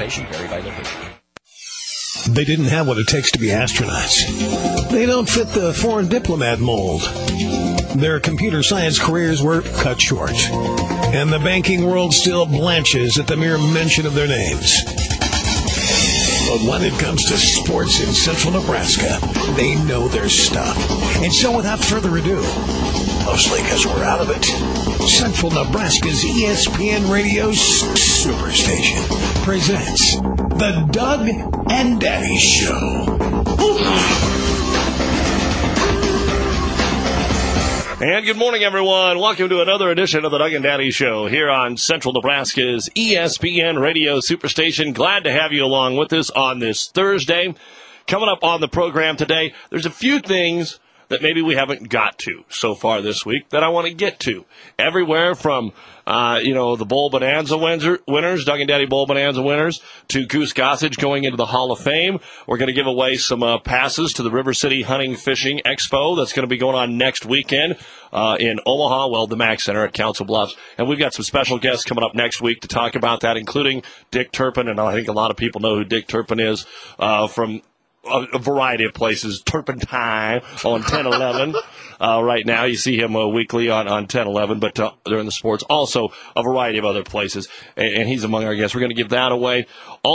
Station, vary by location. They didn't have what it takes to be astronauts. They don't fit the foreign diplomat mold. Their computer science careers were cut short. And the banking world still blanches at the mere mention of their names. But when it comes to sports in central Nebraska, they know their stuff. And so without further ado, mostly because we're out of it, Central Nebraska's ESPN Radio Superstation presents The Doug and Daddy Show. And good morning, everyone. Welcome to another edition of the Doug and Daddy Show here on Central Nebraska's ESPN Radio Superstation. Glad to have you along with us on this Thursday. Coming up on the program today, there's a few things that maybe we haven't got to so far this week that I want to get to. Everywhere from, the Bowl Bonanza winners, Doug and Daddy Bowl Bonanza winners, to Goose Gossage going into the Hall of Fame. We're going to give away some passes to the River City Hunting Fishing Expo that's going to be going on next weekend in Omaha, the Mack Center at Council Bluffs. And we've got some special guests coming up next week to talk about that, including Dick Turpin. And I think a lot of people know who Dick Turpin is from a variety of places. Turpentine on 1011. Right now, you see him weekly on 1011, but during the sports, also a variety of other places. And he's among our guests. We're going to give that away.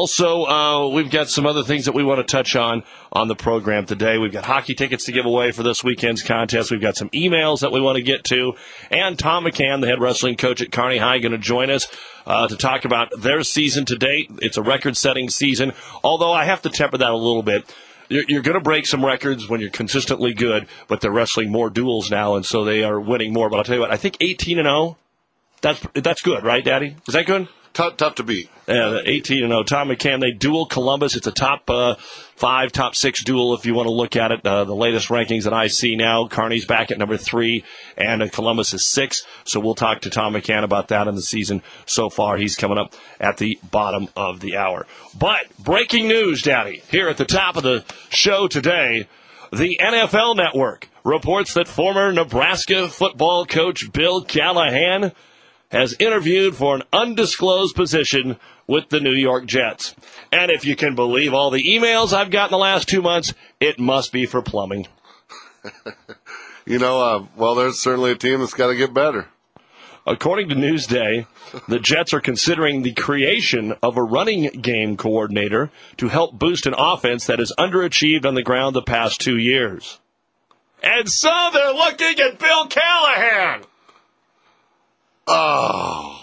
Also, we've got some other things that we want to touch on the program today. We've got hockey tickets to give away for this weekend's contest. We've got some emails that we want to get to. And Tom McCann, the head wrestling coach at Kearney High, going to join us to talk about their season to date. It's a record-setting season, although I have to temper that a little bit. You're going to break some records when you're consistently good, but they're wrestling more duels now, and so they are winning more. But I'll tell you what, I think 18-0, that's good, right, Daddy? Is that good? Tough to beat. 18-0. Tom McCann, they duel Columbus. It's a top 5, top 6 duel if you want to look at it. The latest rankings that I see now, Kearney's back at number 3, and Columbus is 6. So we'll talk to Tom McCann about that in the season so far. He's coming up at the bottom of the hour. But breaking news, Daddy, here at the top of the show today, the NFL Network reports that former Nebraska football coach Bill Callahan has interviewed for an undisclosed position with the New York Jets. And if you can believe all the emails I've got in the last 2 months, it must be for plumbing. There's certainly a team that's got to get better. According to Newsday, the Jets are considering the creation of a running game coordinator to help boost an offense that has underachieved on the ground the past 2 years. And so they're looking at Bill Callahan. Oh,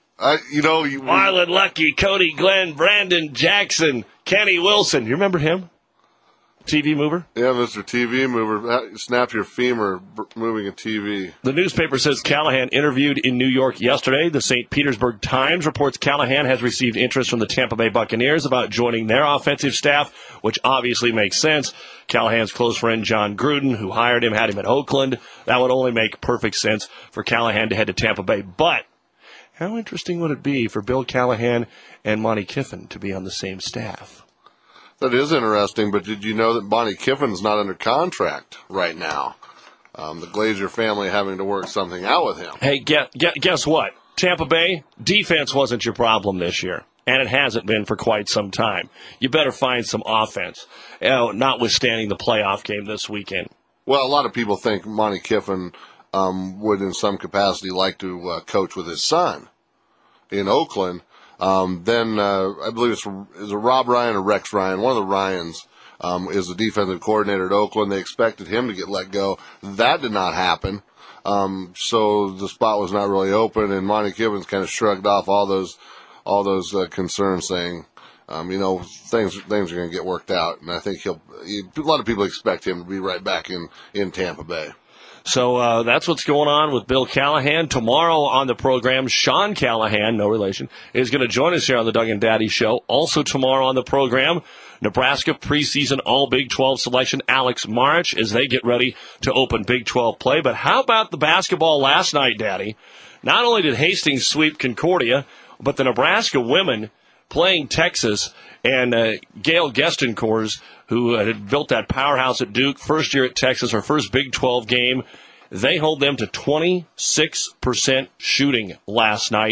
Marlon Lucky, Cody Glenn, Brandon Jackson, Kenny Wilson. You remember him? TV mover? Yeah, Mr. TV mover. Snap your femur moving a TV. The newspaper says Callahan interviewed in New York yesterday. The St. Petersburg Times reports Callahan has received interest from the Tampa Bay Buccaneers about joining their offensive staff, which obviously makes sense. Callahan's close friend John Gruden, who hired him, had him at Oakland. That would only make perfect sense for Callahan to head to Tampa Bay. But how interesting would it be for Bill Callahan and Monty Kiffin to be on the same staff? That is interesting, but did you know that Bonnie Kiffin's not under contract right now? The Glazer family having to work something out with him. Hey, guess what? Tampa Bay, defense wasn't your problem this year, and it hasn't been for quite some time. You better find some offense, notwithstanding the playoff game this weekend. Well, a lot of people think Monty Kiffin would in some capacity like to coach with his son in Oakland. Then I believe it's Rob Ryan or Rex Ryan. One of the Ryans is the defensive coordinator at Oakland. They expected him to get let go. That did not happen. So the spot was not really open, and Monty Kiffin's kind of shrugged off all those concerns, saying, things are going to get worked out. And I think a lot of people expect him to be right back in Tampa Bay. So that's what's going on with Bill Callahan. Tomorrow on the program, Sean Callahan, no relation, is going to join us here on the Doug and Daddy Show. Also tomorrow on the program, Nebraska preseason All-Big 12 selection Alex March as they get ready to open Big 12 play. But how about the basketball last night, Daddy? Not only did Hastings sweep Concordia, but the Nebraska women playing Texas and Gail Gestenkors, who had built that powerhouse at Duke, first year at Texas, her first Big 12 game, they hold them to 26% shooting last night.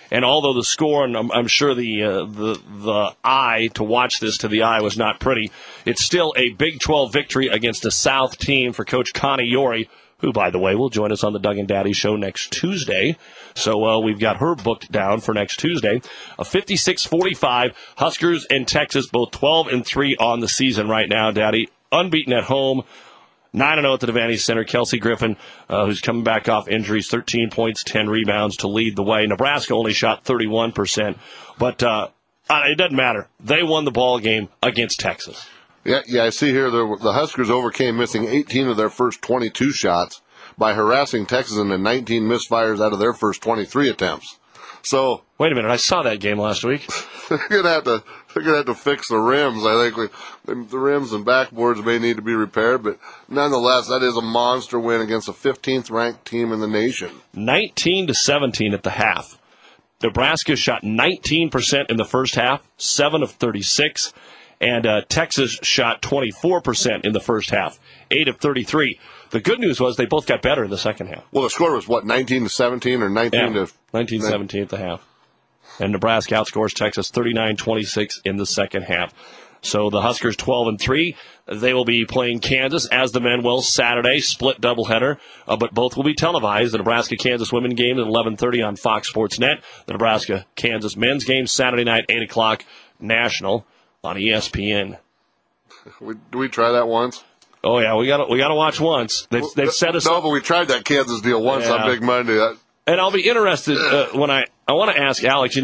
And although the score, and I'm sure the eye to watch this to the eye was not pretty, it's still a Big 12 victory against a South team for Coach Connie Yorey, who, by the way, will join us on the Doug and Daddy Show next Tuesday. So we've got her booked down for next Tuesday. A 56-45, Huskers and Texas, both 12-3 on the season right now, Daddy. Unbeaten at home. 9-0 at the Devaney Center. Kelsey Griffin, who's coming back off injuries, 13 points, 10 rebounds to lead the way. Nebraska only shot 31%. But it doesn't matter. They won the ball game against Texas. Yeah, I see here the Huskers overcame missing 18 of their first 22 shots by harassing Texas into 19 misfires out of their first 23 attempts. So wait a minute, I saw that game last week. They're gonna have to fix the rims. I think the rims and backboards may need to be repaired, but nonetheless, that is a monster win against a 15th ranked team in the nation. 19-17 at the half. Nebraska shot 19% in the first half, 7 of 36. And Texas shot 24% in the first half, 8 of 33. The good news was they both got better in the second half. Well, the score was, 19-17 or 19-17 at the half. And Nebraska outscores Texas 39-26 in the second half. So the Huskers 12-3. They will be playing Kansas, as the men will, Saturday, split doubleheader. But both will be televised. The Nebraska-Kansas women game at 11:30 on Fox Sports Net. The Nebraska-Kansas men's game Saturday night, 8 o'clock, national on ESPN. Do we try that once? Oh yeah, we got to watch once. They've set us up. No, but we tried that Kansas deal once on Big Monday. And I'll be interested when I want to ask Alex.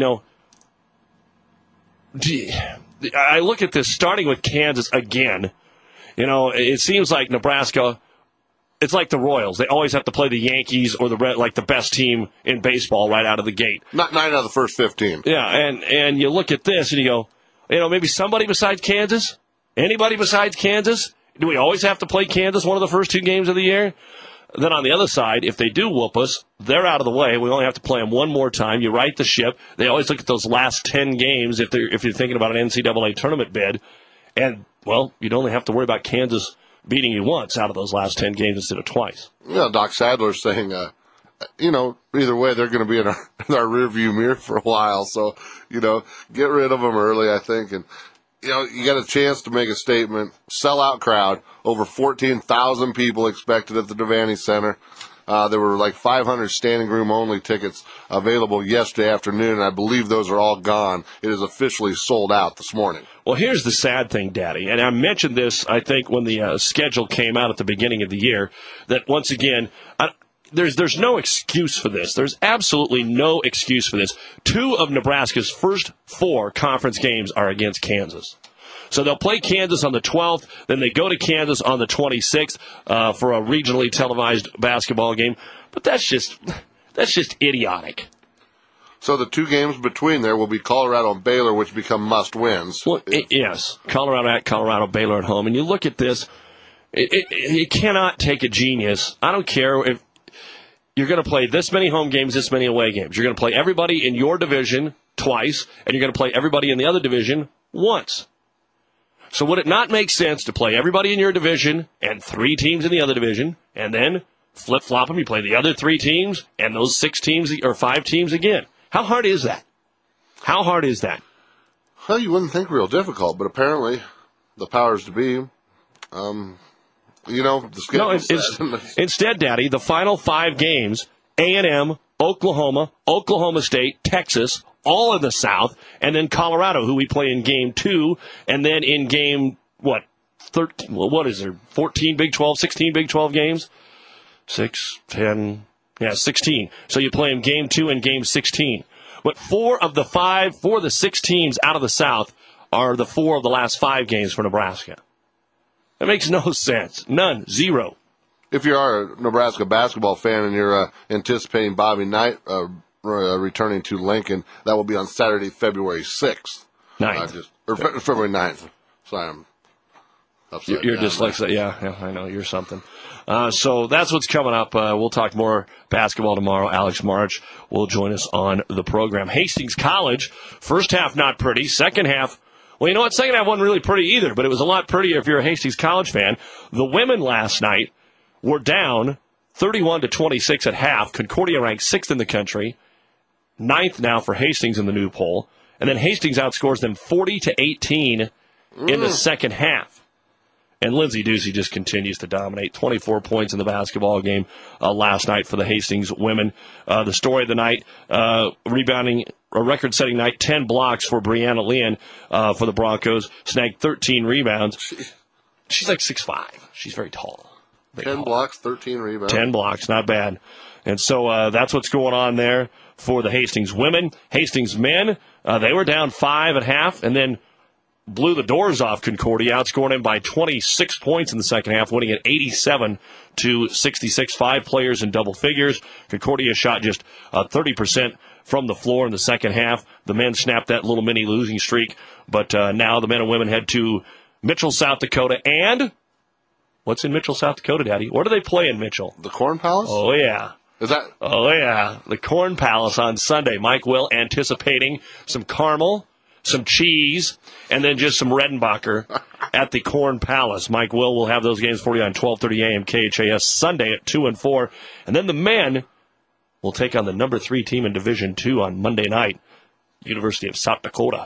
I look at this starting with Kansas again. It seems like Nebraska. It's like the Royals. They always have to play the Yankees or the best team in baseball right out of the gate. Not 9 out of the first 15. Yeah, and you look at this and you go, maybe somebody besides Kansas? Anybody besides Kansas? Do we always have to play Kansas one of the first 2 games of the year? Then on the other side, if they do whoop us, they're out of the way. We only have to play them one more time. You right the ship. They always look at those last 10 games if you're thinking about an NCAA tournament bid. And, you'd only have to worry about Kansas beating you once out of those last 10 games instead of twice. Doc Sadler's saying, either way, they're going to be in our rearview mirror for a while. So, get rid of them early, I think. And, you got a chance to make a statement. Sellout crowd. Over 14,000 people expected at the Devaney Center. There were like 500 standing room only tickets available yesterday afternoon, and I believe those are all gone. It is officially sold out this morning. Well, here's the sad thing, Daddy, and I mentioned this, I think, when the schedule came out at the beginning of the year, that once again, there's no excuse for this. There's absolutely no excuse for this. 2 of Nebraska's first 4 conference games are against Kansas. So they'll play Kansas on the 12th, then they go to Kansas on the 26th for a regionally televised basketball game. But that's just idiotic. So the 2 games between there will be Colorado and Baylor, which become must-wins. Well, yes, Colorado at Colorado, Baylor at home. And you look at this, it cannot take a genius. I don't care if you're going to play this many home games, this many away games. You're going to play everybody in your division twice, and you're going to play everybody in the other division once. So would it not make sense to play everybody in your division and 3 teams in the other division, and then flip-flop them? You play the other 3 teams and those 6 teams or 5 teams again. How hard is that? How hard is that? Well, you wouldn't think real difficult, but apparently the powers to be, the schedule instead, Daddy, the final 5 games, A&M, Oklahoma, Oklahoma State, Texas, all in the South, and then Colorado, who we play in Game 2, and then in Game, 13, what is there, 14 Big 12, 16 Big 12 games? 6, 10, 16. So you play in Game 2 and Game 16. But 4 of the 6 teams out of the South are the 4 of the last 5 games for Nebraska. That makes no sense. None. Zero. If you are a Nebraska basketball fan and you're anticipating Bobby Knight returning to Lincoln, that will be on Saturday, February 6th. 9th. February 9th. Sorry, I'm upside You're down. dyslexic. Yeah, I know. You're something. So that's what's coming up. We'll talk more basketball tomorrow. Alex March will join us on the program. Hastings College, first half not pretty. Second half, well, you know what? Second half wasn't really pretty either, but it was a lot prettier if you're a Hastings College fan. The women last night were down 31-26 at half. Concordia ranked 6th in the country. ninth now for Hastings in the new poll. And then Hastings outscores them 40-18 in the second half. And Lindsay Ducey just continues to dominate. 24 points in the basketball game last night for the Hastings women. The story of the night, rebounding, a record-setting night, 10 blocks for Brianna Leon for the Broncos. Snagged 13 rebounds. She's like 6'5". She's very tall. 10 blocks, 13 rebounds. 10 blocks, not bad. And so that's what's going on there for the Hastings women. Hastings men, they were down 5 at half, and then blew the doors off Concordia, outscoring them by 26 points in the second half, winning at 87-66. 5 players in double figures. Concordia shot just 30% from the floor in the second half. The men snapped that little mini losing streak, but now the men and women head to Mitchell, South Dakota, and what's in Mitchell, South Dakota, Daddy? Where do they play in Mitchell? The Corn Palace? Oh, yeah. Is that? Oh, yeah. The Corn Palace on Sunday. Mike Will anticipating some caramel, some cheese, and then just some Redenbacher at the Corn Palace. Mike will have those games for you on 12:30 a.m. KHAS Sunday at 2 and 4. And then the men will take on the number 3 team in Division II on Monday night, University of South Dakota.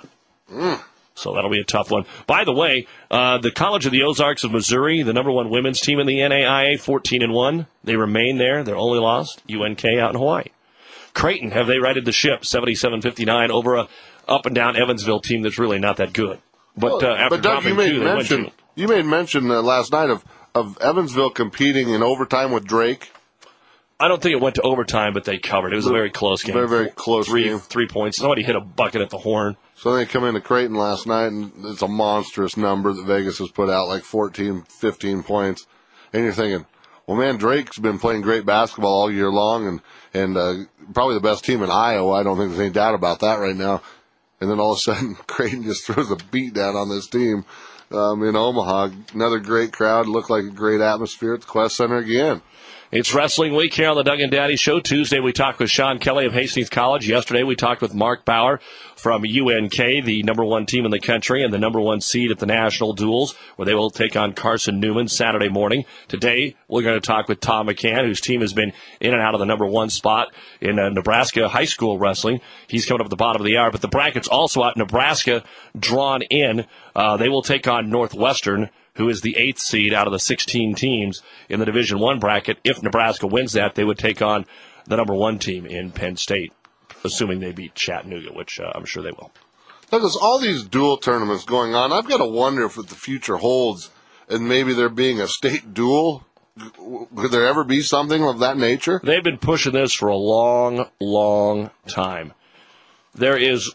So that'll be a tough one. By the way, the College of the Ozarks of Missouri, the number 1 women's team in the NAIA, 14-1. They remain there. Their only loss, UNK out in Hawaii. Creighton, have they righted the ship, 77-59 over a up-and-down Evansville team that's really not that good. But after Doug, dropping 2, they went 2. You made mention last night of Evansville competing in overtime with Drake. I don't think it went to overtime, but they covered. It was a very close game. Very, very close game. 3 points. Somebody hit a bucket at the horn. So they come into Creighton last night, and it's a monstrous number that Vegas has put out, like 14, 15 points. And you're thinking, well, man, Drake's been playing great basketball all year long, and probably the best team in Iowa. I don't think there's any doubt about that right now. And then all of a sudden, Creighton just throws a beat down on this team in Omaha. Another great crowd. Looked like a great atmosphere at the Quest Center again. It's Wrestling Week here on the Doug and Daddy Show. Tuesday, we talked with Sean Kelly of Hastings College. Yesterday, we talked with Mark Bauer from UNK, the number 1 team in the country and the number 1 seed at the national duels, where they will take on Carson Newman Saturday morning. Today, we're going to talk with Tom McCann, whose team has been in and out of the number 1 spot in Nebraska high school wrestling. He's coming up at the bottom of the hour, but the bracket's also out. Nebraska drawn in. They will take on Northwestern, who is the 8th seed out of the 16 teams in the Division I bracket. If Nebraska wins that, they would take on the number 1 team in Penn State, assuming they beat Chattanooga, which I'm sure they will. There's all these dual tournaments going on. I've got to wonder if what the future holds, and maybe there being a state duel. Could there ever be something of that nature? They've been pushing this for a long, long time. There is...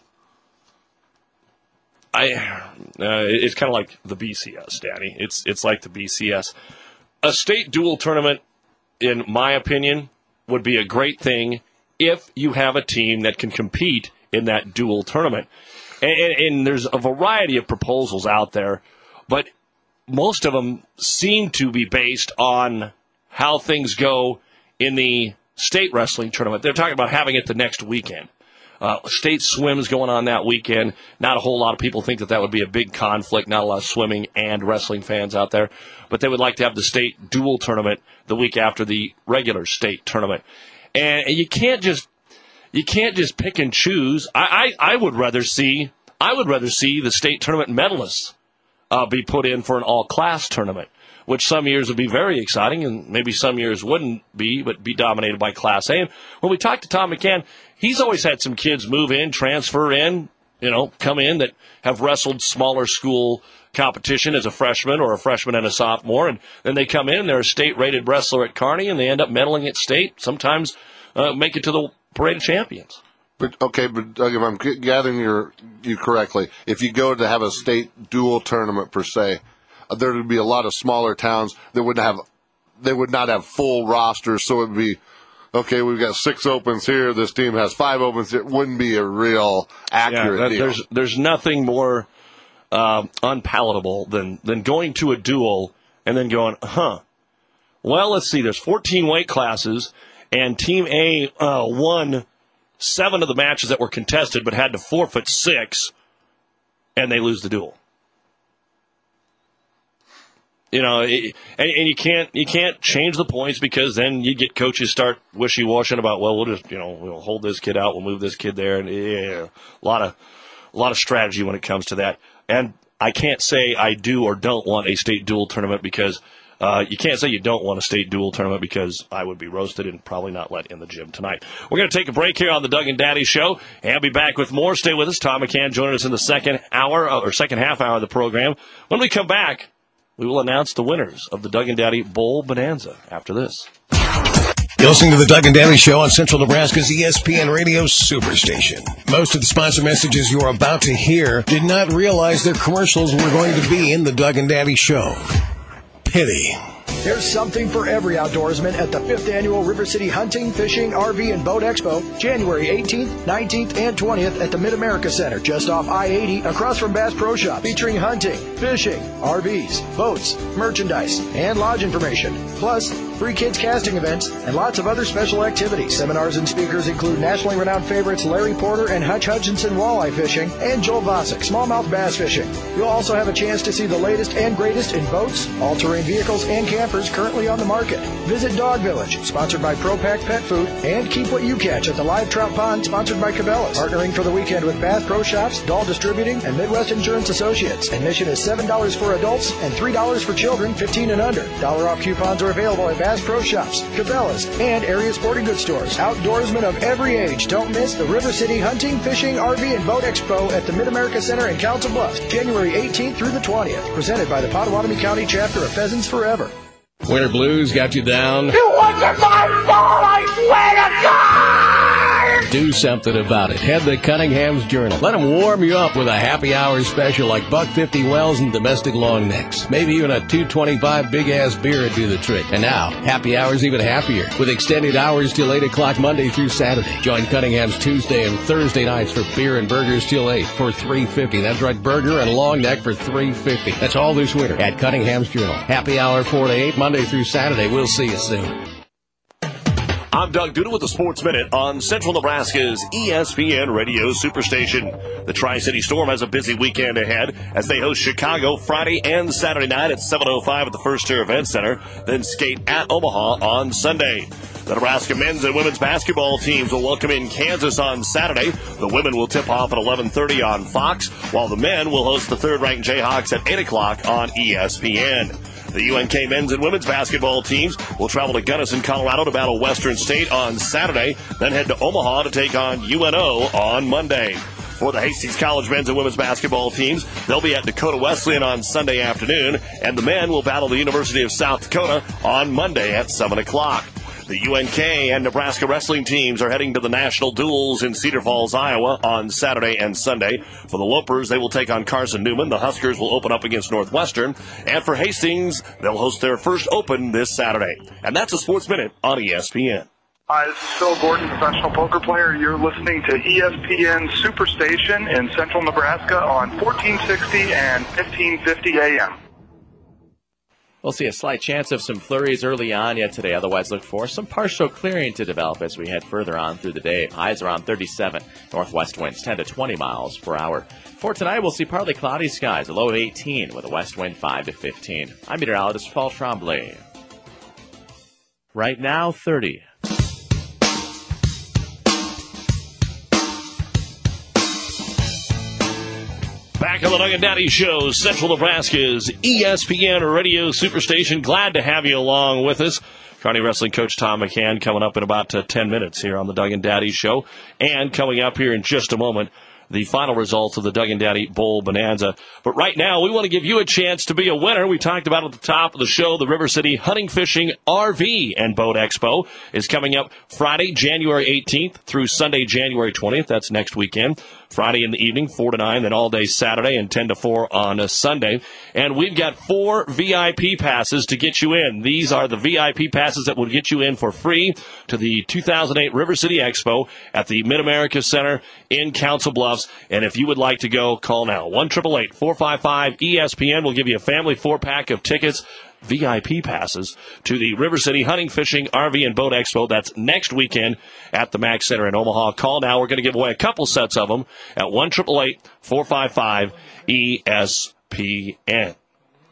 it's kind of like the BCS, Danny. It's like the BCS. A state dual tournament, in my opinion, would be a great thing if you have a team that can compete in that dual tournament. And there's a variety of proposals out there, but most of them seem to be based on how things go in the state wrestling tournament. They're talking about having it the next weekend. State swim's going on that weekend. Not a whole lot of people think that would be a big conflict. Not a lot of swimming and wrestling fans out there. But they would like to have the state dual tournament the week after the regular state tournament. And you can't just pick and choose. I would rather see the state tournament medalists be put in for an all-class tournament, which some years would be very exciting, and maybe some years wouldn't be, but be dominated by Class A. And when we talked to Tom McCann, he's always had some kids move in, transfer in, come in that have wrestled smaller school competition as a freshman or a freshman and a sophomore, and then they come in, and they're a state-rated wrestler at Kearney, and they end up medaling at state, sometimes make it to the Parade of Champions. But Doug, if I'm gathering you correctly, if you go to have a state dual tournament per se, there would be a lot of smaller towns that would not have full rosters, so it would be, okay, we've got 6 opens here, this team has 5 opens. It wouldn't be a real accurate deal. There's nothing more unpalatable than going to a duel and then going, well, let's see, there's 14 weight classes, and Team A won 7 of the matches that were contested but had to forfeit 6, and they lose the duel. and you can't change the points because then you get coaches start wishy-washing about, well, we'll just, we'll hold this kid out, we'll move this kid there, and a lot of strategy when it comes to that. And I can't say I do or don't want a state dual tournament because you can't say you don't want a state dual tournament because I would be roasted and probably not let in the gym tonight. We're going to take a break here on the Doug and Daddy Show and be back with more. Stay with us. Tom McCann joining us in the second half hour of the program. When we come back, we will announce the winners of the Doug and Daddy Bowl Bonanza after this. You're listening to the Doug and Daddy Show on Central Nebraska's ESPN Radio Superstation. Most of the sponsor messages you are about to hear did not realize their commercials were going to be in the Doug and Daddy Show. Pity. There's something for every outdoorsman at the 5th Annual River City Hunting, Fishing, RV, and Boat Expo, January 18th, 19th, and 20th at the Mid-America Center, just off I-80, across from Bass Pro Shop, featuring hunting, fishing, RVs, boats, merchandise, and lodge information. Plus, free kids casting events, and lots of other special activities. Seminars and speakers include nationally renowned favorites Larry Porter and Hutch Hutchinson walleye fishing, and Joel Vosick smallmouth bass fishing. You'll also have a chance to see the latest and greatest in boats, all-terrain vehicles, and campers currently on the market. Visit Dog Village, sponsored by ProPack Pet Food, and keep what you catch at the Live Trout Pond, sponsored by Cabela's. Partnering for the weekend with Bass Pro Shops, Dahl Distributing, and Midwest Insurance Associates. Admission is $7 for adults and $3 for children 15 and under. $1 off coupons are available at Bass Pro Shops, Cabela's, and area sporting goods stores. Outdoorsmen of every age, don't miss the River City Hunting, Fishing, RV, and Boat Expo at the Mid-America Center in Council Bluffs, January 18th through the 20th. Presented by the Potawatomi County Chapter of Pheasants Forever. Winter blues got you down? You want to my ball, I swear to God! Do something about it. Head to Cunningham's Journal. Let them warm you up with a happy hour special like $1.50 Wells and domestic long necks. Maybe even a $2.25 big-ass beer would do the trick. And now, happy hour's even happier with extended hours till 8 o'clock Monday through Saturday. Join Cunningham's Tuesday and Thursday nights for beer and burgers till 8 for $3.50. That's right, burger and long neck for $3.50. That's all this winter at Cunningham's Journal. Happy hour 4 to 8 Monday through Saturday. We'll see you soon. I'm Doug Duda with the Sports Minute on Central Nebraska's ESPN Radio Superstation. The Tri-City Storm has a busy weekend ahead as they host Chicago Friday and Saturday night at 7:05 at the First Tier Event Center, then skate at Omaha on Sunday. The Nebraska men's and women's basketball teams will welcome in Kansas on Saturday. The women will tip off at 11:30 on Fox, while the men will host the third-ranked Jayhawks at 8 o'clock on ESPN. The UNK men's and women's basketball teams will travel to Gunnison, Colorado to battle Western State on Saturday, then head to Omaha to take on UNO on Monday. For the Hastings College men's and women's basketball teams, they'll be at Dakota Wesleyan on Sunday afternoon, and the men will battle the University of South Dakota on Monday at 7 o'clock. The UNK and Nebraska wrestling teams are heading to the national duels in Cedar Falls, Iowa on Saturday and Sunday. For the Lopers, they will take on Carson Newman. The Huskers will open up against Northwestern. And for Hastings, they'll host their first Open this Saturday. And that's a Sports Minute on ESPN. Hi, this is Phil Gordon, professional poker player. You're listening to ESPN Superstation in Central Nebraska on 1460 and 1550 AM. We'll see a slight chance of some flurries early on yet today. Otherwise, look for some partial clearing to develop as we head further on through the day. Highs around 37. Northwest winds 10 to 20 miles per hour. For tonight, we'll see partly cloudy skies, a low of 18 with a west wind 5 to 15. I'm meteorologist Paul Tremblay. Right now, 30. Back on the Doug and Daddy Show, Central Nebraska's ESPN Radio Superstation. Glad to have you along with us. Kearney Wrestling Coach Tom McCann coming up in about 10 minutes here on the Doug and Daddy Show. And coming up here in just a moment, the final results of the Doug and Daddy Bowl Bonanza. But right now, we want to give you a chance to be a winner. We talked about at the top of the show, the River City Hunting, Fishing, RV, and Boat Expo is coming up Friday, January 18th through Sunday, January 20th. That's next weekend. Friday in the evening, 4 to 9, then all day Saturday, and 10 to 4 on a Sunday. And we've got 4 VIP passes to get you in. These are the VIP passes that will get you in for free to the 2008 River City Expo at the Mid-America Center in Council Bluffs. And if you would like to go, call now. 1-888-455-ESPN will give you a family 4-pack of tickets, VIP passes, to the River City Hunting, Fishing, RV, and Boat Expo. That's next weekend at the Mack Center in Omaha. Call now. We're going to give away a couple sets of them at 1-888-455-ESPN.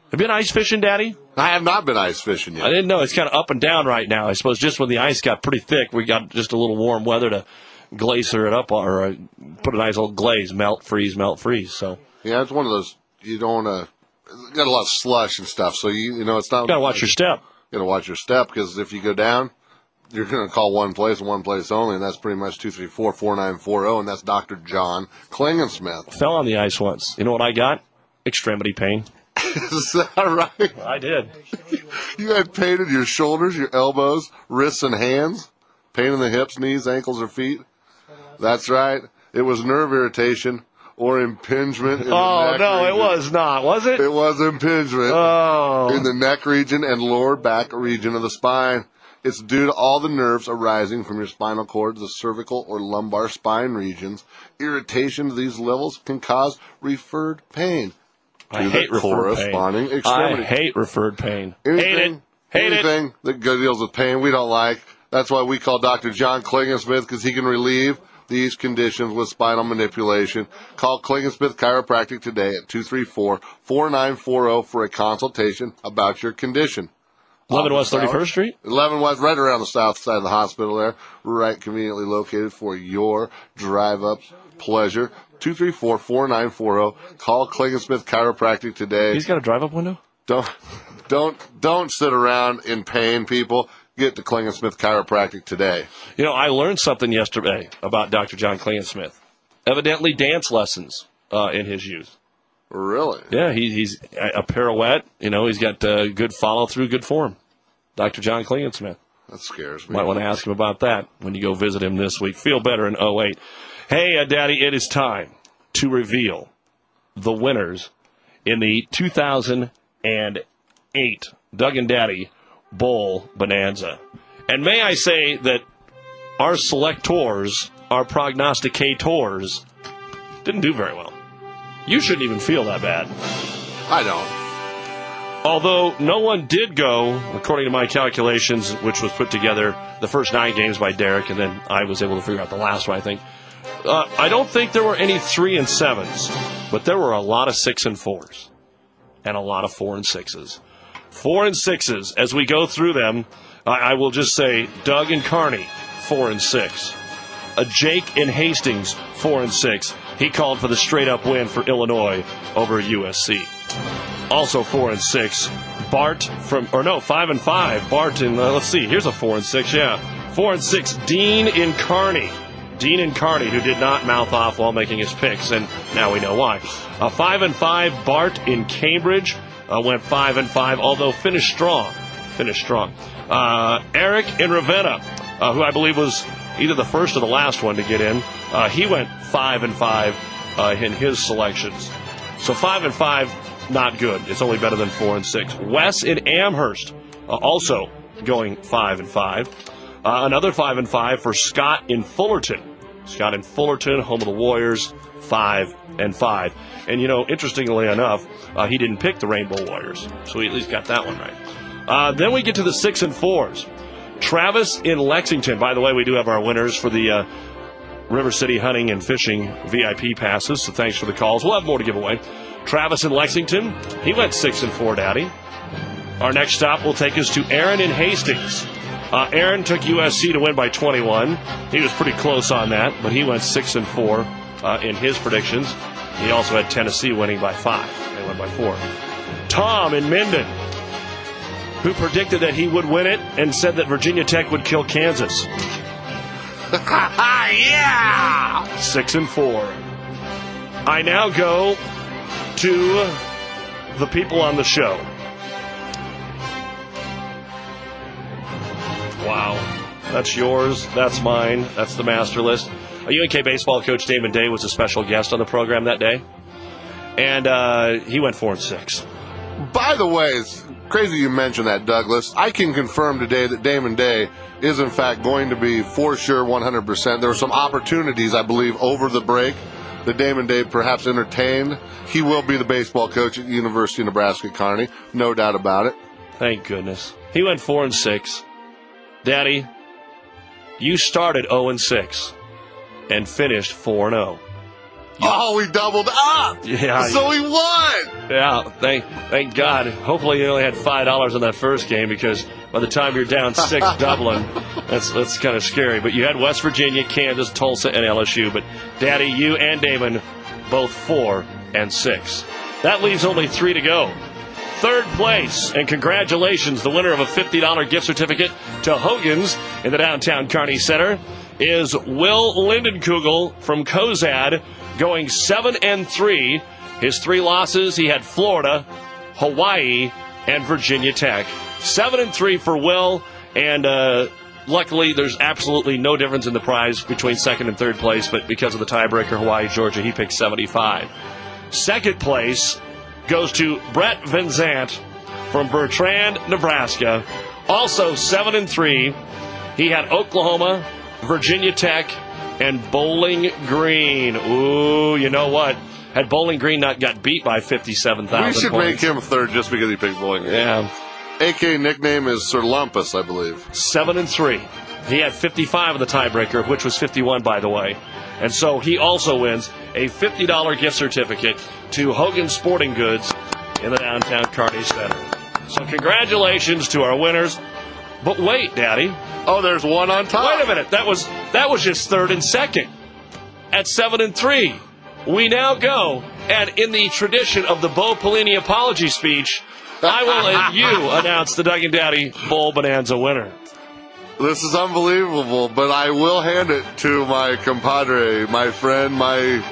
Have you been ice fishing, Daddy? I have not been ice fishing yet. I didn't know. It's kind of up and down right now. I suppose just when the ice got pretty thick, we got just a little warm weather to glacier it up or put a nice little glaze, melt, freeze, melt, freeze. So yeah, it's one of those you don't want to. Got a lot of slush and stuff, so you know it's not. You got to watch your step. You got to watch your step because if you go down, you're going to call one place and one place only, and that's pretty much 234-4940, and that's Dr. John Klingensmith. Fell on the ice once. You know what I got? Extremity pain. Is that right? I did. You had pain in your shoulders, your elbows, wrists, and hands? Pain in the hips, knees, ankles, or feet? That's right. It was nerve irritation or impingement in the neck region. It was not, was it? It was impingement in the neck region and lower back region of the spine. It's due to all the nerves arising from your spinal cord, the cervical or lumbar spine regions. Irritation to these levels can cause referred pain. I hate referred pain. Extremity. I hate referred pain. Anything that deals with pain we don't like. That's why we call Dr. John Klingensmith, because he can relieve these conditions with spinal manipulation. Call Klingensmith Chiropractic today at 234-4940 for a consultation about your condition. 11 West 31st Street? 11 West, right around the south side of the hospital there. Right conveniently located for your drive-up pleasure. 234-4940. Call Klingensmith Chiropractic today. He's got a drive-up window? Don't sit around in pain, people. Get to Klingensmith Chiropractic today. You know, I learned something yesterday about Dr. John Klingensmith. Evidently dance lessons in his youth. Really? Yeah, he's a pirouette. You know, he's got good follow-through, good form. Dr. John Klingensmith. That scares me. Might want to ask him about that when you go visit him this week. Feel better in 08. Hey, Daddy, it is time to reveal the winners in the 2008 Doug and Daddy Bowl Bonanza. And may I say that our selectors, our prognosticators, didn't do very well. You shouldn't even feel that bad. I don't. Although no one did go, according to my calculations, which was put together the first 9 games by Derek, and then I was able to figure out the last one, I think. I don't think there were any 3 and 7s, but there were a lot of 6 and 4s, and a lot of 4 and 6s. 4 and 6s. As we go through them, I will just say Doug and Kearney, 4 and 6. Jake in Hastings, 4 and 6. He called for the straight-up win for Illinois over USC. Also 4 and 6. 5 and 5. Bart in, let's see, here's a 4 and 6, yeah. 4 and 6, Dean in Kearney. Dean and Kearney, who did not mouth off while making his picks, and now we know why. 5 and 5, Bart in Cambridge. Went 5 and 5, although finished strong. Eric in Ravenna, who I believe was either the first or the last one to get in. He went 5 and 5 in his selections. So 5 and 5, not good. It's only better than 4 and 6. Wes in Amherst, also going 5 and 5. Another 5 and 5 for Scott in Fullerton. Scott in Fullerton, home of the Warriors, 5 and 5. And, you know, interestingly enough, he didn't pick the Rainbow Warriors, so he at least got that one right. Then we get to the 6 and 4s. Travis in Lexington. By the way, we do have our winners for the River City Hunting and Fishing VIP passes, so thanks for the calls. We'll have more to give away. Travis in Lexington, he went 6 and 4, Daddy. Our next stop will take us to Aaron in Hastings. Aaron took USC to win by 21. He was pretty close on that, but he went 6 and 4 in his predictions. He also had Tennessee winning by 5. They won by 4. Tom in Minden, who predicted that he would win it and said that Virginia Tech would kill Kansas. Yeah! 6 and 4. I now go to the people on the show. Wow. That's yours. That's mine. That's the master list. UNK baseball coach Damon Day was a special guest on the program that day. And he went 4 and 6. By the way, it's crazy you mentioned that, Douglas. I can confirm today that Damon Day is, in fact, going to be for sure 100%. There were some opportunities, I believe, over the break that Damon Day perhaps entertained. He will be the baseball coach at the University of Nebraska-Kearney. No doubt about it. Thank goodness. He went 4 and 6. Daddy, you started 0 and 6 and finished 4 and 0. Oh, we doubled up. Yeah. So he won. Yeah, thank God. Hopefully you only had $5 in that first game, because by the time you're down 6 Dublin, that's kind of scary. But you had West Virginia, Kansas, Tulsa, and LSU. But, Daddy, you and Damon, both 4 and 6. That leaves only 3 to go. Third place, and congratulations, the winner of a $50 gift certificate to Hogan's in the downtown Kearney Center is Will Lindenkugel from Cozad, going 7 and 3. His 3 losses, he had Florida, Hawaii, and Virginia Tech. 7 and 3 for Will, and luckily there's absolutely no difference in the prize between second and third place, but because of the tiebreaker, Hawaii, Georgia, he picked 75. Second place goes to Brett Van Zandt from Bertrand, Nebraska, also 7 and 3. He had Oklahoma, Virginia Tech, and Bowling Green. Ooh, you know what? Had Bowling Green not got beat by 57,000 We should points. make him third just because he picked Bowling Green. Yeah. AK nickname is Sir Lumpus, I believe. 7 and 3. He had 55 in the tiebreaker, which was 51, by the way. And so he also wins a $50 gift certificate to Hogan Sporting Goods in the downtown Kearney Center. So congratulations to our winners. But wait, Daddy. Oh, there's one on top. Wait a minute. That was just third and second at 7 and 3. We now go, and in the tradition of the Bo Pelini apology speech, I will let you announce the Doug and Daddy Bowl Bonanza winner. This is unbelievable, but I will hand it to my compadre, my friend, my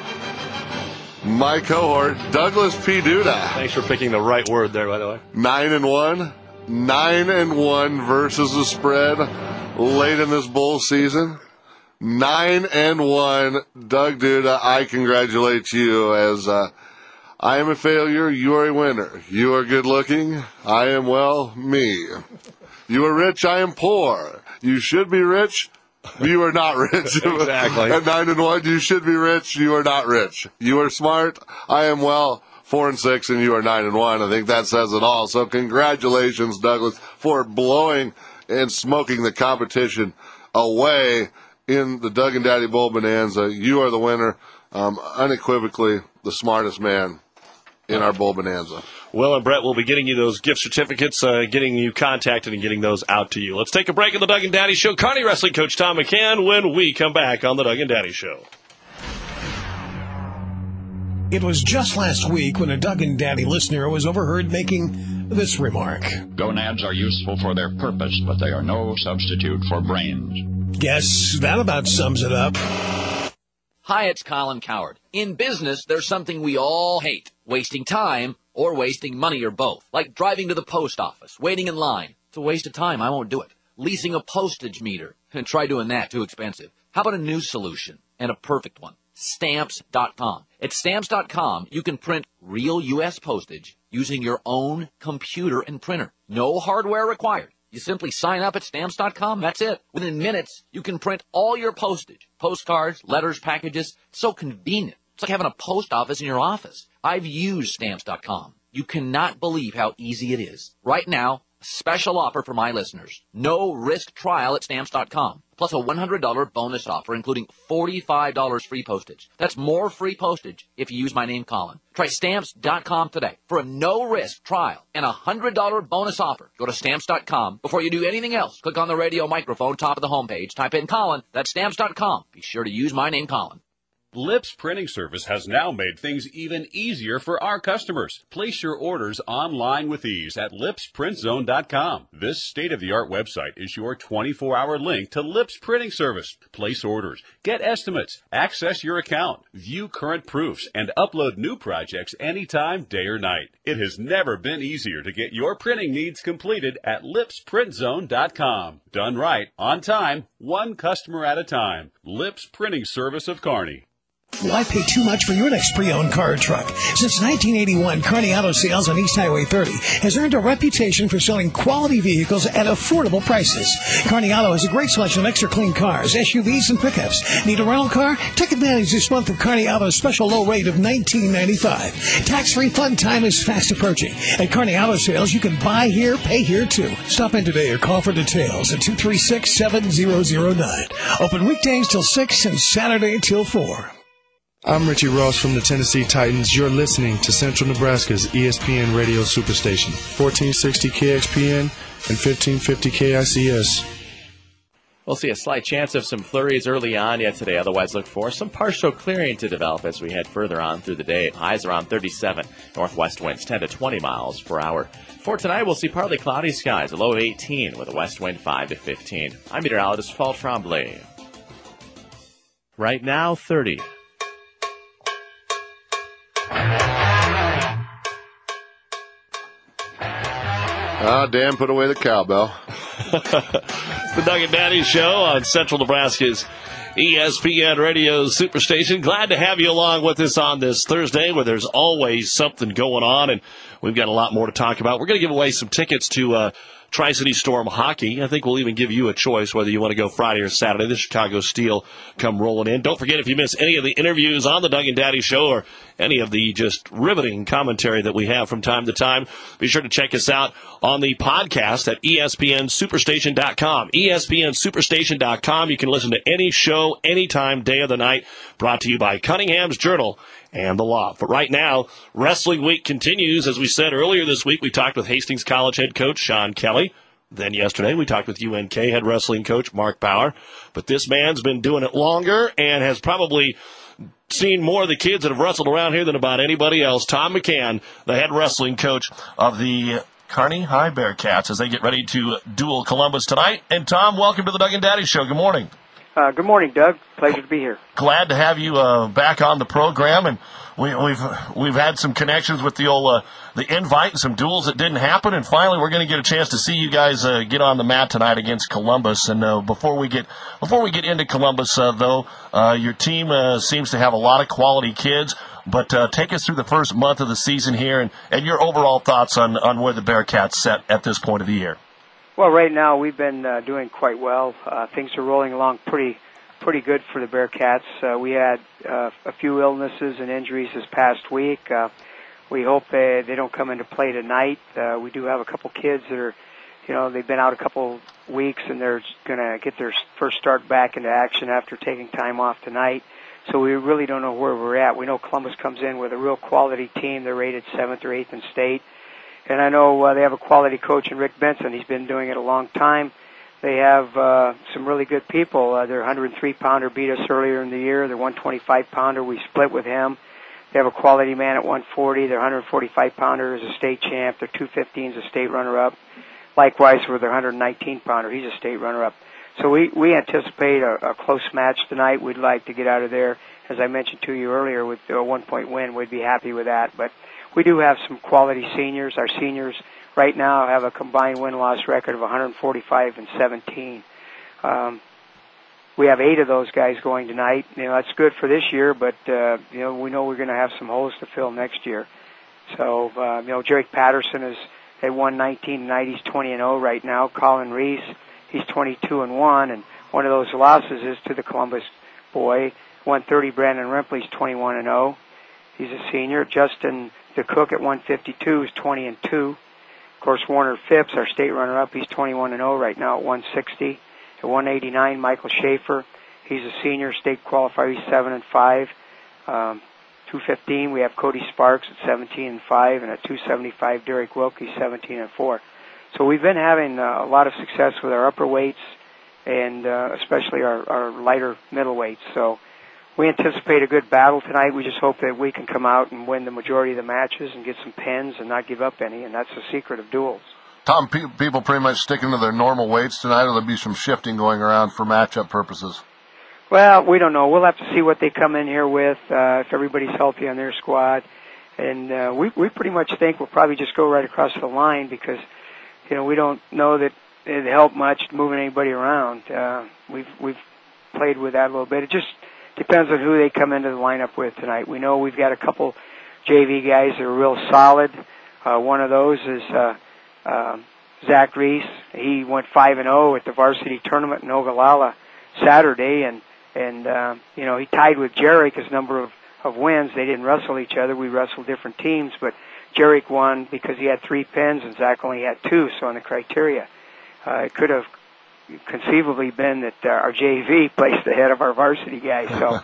cohort, Douglas P. Duda. Thanks for picking the right word there, by the way. 9 and 1. 9 and 1 versus the spread late in this bowl season. 9 and 1, Doug Duda. I congratulate you, as I am a failure. You are a winner. You are good looking. I am, well, me. You are rich. I am poor. You should be rich. You are not rich. Exactly. At 9 and 1, you should be rich. You are not rich. You are smart. I am, well, 4 and 6, and you are 9 and 1. I think that says it all. So congratulations, Douglas, for blowing and smoking the competition away in the Doug and Daddy Bowl Bonanza. You are the winner, unequivocally the smartest man in our Bowl Bonanza. Will and Brett will be getting you those gift certificates, getting you contacted and getting those out to you. Let's take a break in the Doug and Daddy Show. Kearney Wrestling Coach Tom McCann when we come back on the Doug and Daddy Show. It was just last week when a Doug and Daddy listener was overheard making this remark. Gonads are useful for their purpose, but they are no substitute for brains. Guess that about sums it up. Hi, it's Colin Coward. In business, there's something we all hate. Wasting time or wasting money or both. Like driving to the post office, waiting in line. It's a waste of time. I won't do it. Leasing a postage meter. Try doing that. Too expensive. How about a new solution? And a perfect one. Stamps.com. At Stamps.com, you can print real U.S. postage using your own computer and printer. No hardware required. You simply sign up at Stamps.com. That's it. Within minutes, you can print all your postage. Postcards, letters, packages. It's so convenient. It's like having a post office in your office. I've used Stamps.com. You cannot believe how easy it is. Right now, a special offer for my listeners. No risk trial at Stamps.com. Plus a $100 bonus offer, including $45 free postage. That's more free postage if you use my name, Colin. Try Stamps.com today for a no-risk trial and a $100 bonus offer. Go to Stamps.com. Before you do anything else, click on the radio microphone, top of the homepage. Type in Colin. That's Stamps.com. Be sure to use my name, Colin. Lips Printing Service has now made things even easier for our customers. Place your orders online with ease at lipsprintzone.com. This state-of-the-art website is your 24-hour link to Lips Printing Service. Place orders, get estimates, access your account, view current proofs, and upload new projects anytime, day or night. It has never been easier to get your printing needs completed at lipsprintzone.com. Done right, on time, one customer at a time. Lips Printing Service of Kearney. Why pay too much for your next pre-owned car or truck? Since 1981, Kearney Auto Sales on East Highway 30 has earned a reputation for selling quality vehicles at affordable prices. Kearney Auto has a great selection of extra clean cars, SUVs, and pickups. Need a rental car? Take advantage this month of Kearney Auto's special low rate of $19.95. Tax refund time is fast approaching. At Kearney Auto Sales, you can buy here, pay here too. Stop in today or call for details at 236-7009. Open weekdays till 6 and Saturday till 4. I'm Richie Ross from the Tennessee Titans. You're listening to Central Nebraska's ESPN Radio Superstation, 1460 KXPN and 1550 KICS. We'll see a slight chance of some flurries early on yet today. Otherwise, look for some partial clearing to develop as we head further on through the day. Highs around 37. Northwest winds 10 to 20 miles per hour. For tonight, we'll see partly cloudy skies, a low of 18 with a west wind 5 to 15. I'm meteorologist Paul Tremblay. Right now, 30. Dan, put away the cowbell. It's the Doug and Daddy Show on Central Nebraska's ESPN Radio Superstation. Glad to have you along with us on this Thursday where there's always something going on, and we've got a lot more to talk about. We're going to give away some tickets to Tri-City Storm Hockey. I think we'll even give you a choice whether you want to go Friday or Saturday. The Chicago Steel come rolling in. Don't forget, if you miss any of the interviews on the Doug and Daddy Show or any of the just riveting commentary that we have from time to time, be sure to check us out on the podcast at ESPNSuperstation.com. ESPNSuperstation.com. You can listen to any show, anytime, day of the night, brought to you by Cunningham's Journal and The Loft. But right now, Wrestling Week continues. As we said earlier this week, we talked with Hastings College head coach Sean Kelly. Then yesterday, we talked with UNK head wrestling coach Mark Bauer. But this man's been doing it longer and has probably seen more of the kids that have wrestled around here than about anybody else. Tom McCann, the head wrestling coach of the Kearney High Bearcats, as they get ready to duel Columbus tonight. And Tom, welcome to the Doug and Daddy Show. Good morning. Good morning, Doug. Pleasure to be here. Glad to have you back on the program, and we've had some connections with the old the invite and some duels that didn't happen, and finally we're going to get a chance to see you guys get on the mat tonight against Columbus. And before we get into Columbus, though, your team seems to have a lot of quality kids. But take us through the first month of the season here, and your overall thoughts on where the Bearcats set at this point of the year. Well, right now we've been doing quite well. Things are rolling along pretty good for the Bearcats. We had a few illnesses and injuries this past week. We hope they don't come into play tonight. We do have a couple kids that are, they've been out a couple weeks and they're going to get their first start back into action after taking time off tonight. So we really don't know where we're at. We know Columbus comes in with a real quality team. They're rated 7th or 8th in state. And I know they have a quality coach in Rick Benson. He's been doing it a long time. They have some really good people. Their 103-pounder beat us earlier in the year. Their 125-pounder, we split with him. They have a quality man at 140. Their 145-pounder is a state champ. Their 215 is a state runner-up. Likewise with their 119-pounder, he's a state runner-up. So we anticipate a close match tonight. We'd like to get out of there, as I mentioned to you earlier, with a 1-point win. We'd be happy with that. But we do have some quality seniors. Our seniors right now have a combined win-loss record of 145-17. We have 8 of those guys going tonight. That's good for this year, but we know we're going to have some holes to fill next year. So Jerick Patterson is at 119 tonight. He's 20-0 right now. Colin Reese, he's 22-1, and one of those losses is to the Columbus boy. 130, Brandon Ripley's 21-0. He's a senior. Justin DeCook at 152 is 20-2. Of course, Warner Phipps, our state runner-up, he's 21-0 right now at 160. At 189, Michael Schaefer, he's a senior state qualifier. He's 7-5. 215, we have Cody Sparks at 17-5, and at 275, Derek Wilkie, 17-4. So we've been having a lot of success with our upper weights and especially our lighter middleweights. So we anticipate a good battle tonight. We just hope that we can come out and win the majority of the matches and get some pins and not give up any, and that's the secret of duels. Tom, people pretty much sticking to their normal weights tonight, or there'll be some shifting going around for matchup purposes? Well, we don't know. We'll have to see what they come in here with, if everybody's healthy on their squad. And we pretty much think we'll probably just go right across the line because, we don't know that it helped much moving anybody around. We've played with that a little bit. It just depends on who they come into the lineup with tonight. We know we've got a couple JV guys that are real solid. One of those is Zach Reese. He went 5-0 at the varsity tournament in Ogallala Saturday, and he tied with Jerick his number of wins. They didn't wrestle each other. We wrestled different teams, but Jerick won because he had 3 pins and Zach only had 2. So on the criteria, it could have conceivably been that our JV placed ahead of our varsity guys. So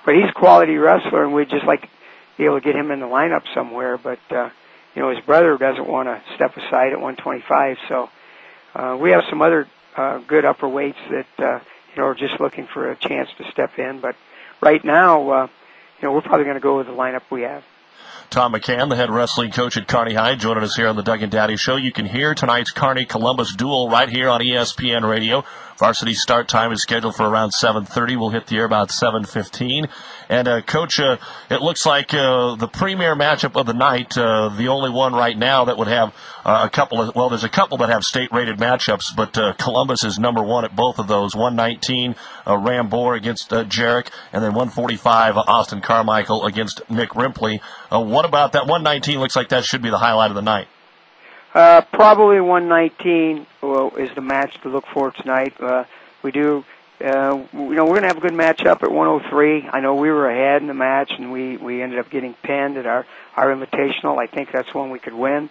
but he's a quality wrestler, and we'd just like to be able to get him in the lineup somewhere. But his brother doesn't want to step aside at 125, so we have some other good upper weights that are just looking for a chance to step in. But right now, we're probably going to go with the lineup we have. Tom McCann, the head wrestling coach at Kearney High, joining us here on the Doug and Daddy Show. You can hear tonight's Kearney-Columbus duel right here on ESPN Radio. Varsity start time is scheduled for around 7:30. We'll hit the air about 7:15. And, Coach, it looks like the premier matchup of the night, the only one right now that would have there's a couple that have state-rated matchups, but Columbus is number one at both of those. 119, Rambor against Jarek, and then 145, Austin Carmichael against Nick Rimpley. What about that? 119 looks like that should be the highlight of the night. Probably 119 is the match to look for tonight. We're going to have a good matchup at 103. I know we were ahead in the match, and we ended up getting pinned at our invitational. I think that's one we could win.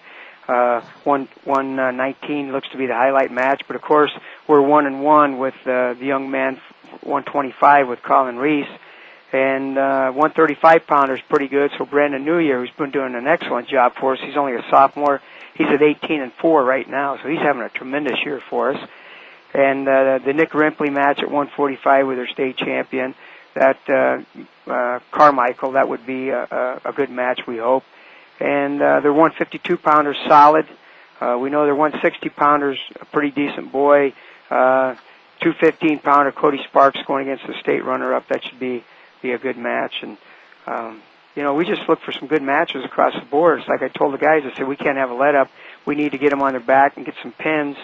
119 looks to be the highlight match, but of course we're 1-1 with the young man 125 with Colin Reese. And 135-pounder is pretty good. So Brandon Newyear, who's been doing an excellent job for us, he's only a sophomore. He's at 18-4 right now, so he's having a tremendous year for us. And the Nick Rimpley match at 145 with their state champion, that Carmichael, that would be a good match, we hope. And their 152-pounder solid. We know their 160-pounder's a pretty decent boy. 215-pounder Cody Sparks going against the state runner-up. That should be a good match. And we just look for some good matches across the board. It's like I told the guys, I said, we can't have a let-up. We need to get them on their back and get some pins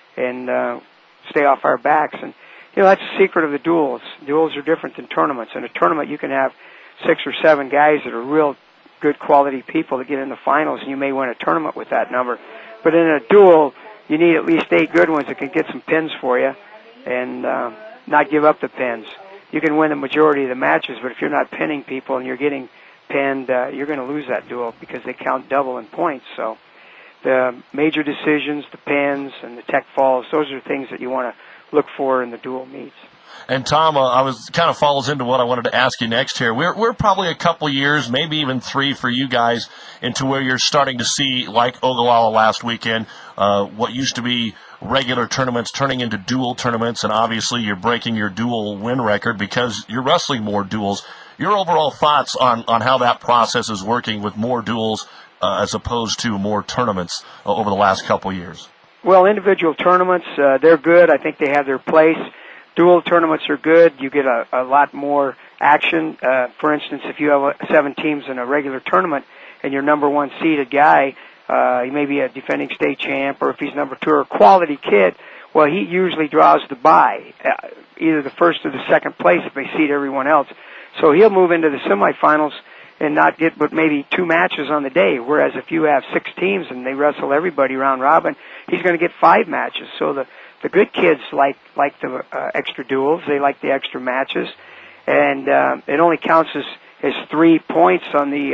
and stay off our backs. And, that's the secret of the duels. Duels are different than tournaments. In a tournament, you can have 6 or 7 guys that are real good quality people that get in the finals, and you may win a tournament with that number. But in a duel, you need at least 8 good ones that can get some pins for you and not give up the pins. You can win the majority of the matches, but if you're not pinning people and you're getting pinned, you're going to lose that duel because they count double in points. So the major decisions, the pins, and the tech falls, those are things that you want to look for in the duel meets. And Tom, kind of follows into what I wanted to ask you next here. We're probably a couple years, maybe even 3 for you guys, into where you're starting to see, like Ogallala last weekend, what used to be regular tournaments turning into dual tournaments, and obviously you're breaking your dual win record because you're wrestling more duels. Your overall thoughts on how that process is working with more duels as opposed to more tournaments over the last couple years? Well, individual tournaments, they're good. I think they have their place. Dual tournaments are good. You get a lot more action. For instance, if you have 7 teams in a regular tournament and your number 1 seeded guy, he may be a defending state champ, or if he's number 2 or a quality kid, well, he usually draws the bye, either the first or the second place if they seed everyone else. So he'll move into the semifinals and not get but maybe 2 matches on the day, whereas if you have 6 teams and they wrestle everybody round robin, he's going to get 5 matches. So the good kids like the extra duels. They like the extra matches. And it only counts as 3 points on the